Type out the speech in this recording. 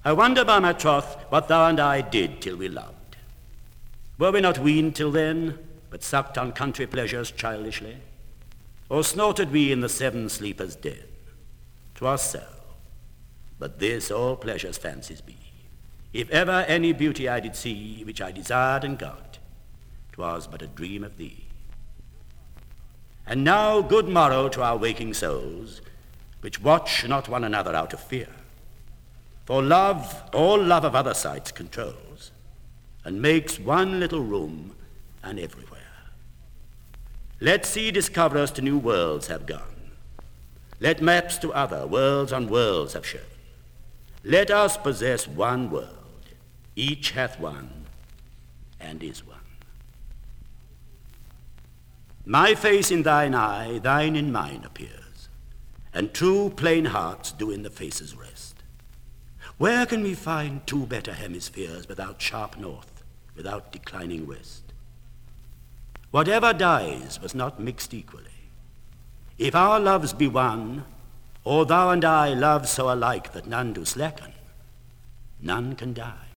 I wonder by my troth what thou and I did till we loved. Were we not weaned till then, but sucked on country pleasures childishly? Or snorted we in the 7 sleepers' den? 'Twas so. But this all pleasure's fancies be. If ever any beauty I did see, which I desired and got, 'twas but a dream of thee. And now good morrow to our waking souls, which watch not one another out of fear. For love all love of other sights controls, and makes one little room and everywhere. Let sea discover us to new worlds have gone. Let maps to other worlds on worlds have shown. Let us possess one world, each hath one, and is one. My face in thine eye, thine in mine appears, and true plain hearts do in the faces rest. Where can we find 2 better hemispheres without sharp north, without declining west? Whatever dies was not mixed equally. If our loves be one, or thou and I love so alike that none do slacken, none can die.